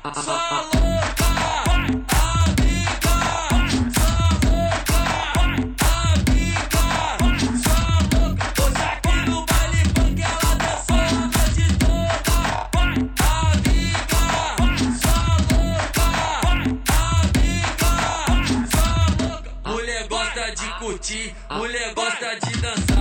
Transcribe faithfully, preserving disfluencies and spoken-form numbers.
sua louca, amiga, sua louca, amiga, sua louca. Hoje aqui no baile funk ela dançou a noite toda. Amiga, sua louca, amiga, sua louca. Mulher gosta de curtir, mulher gosta de dançar.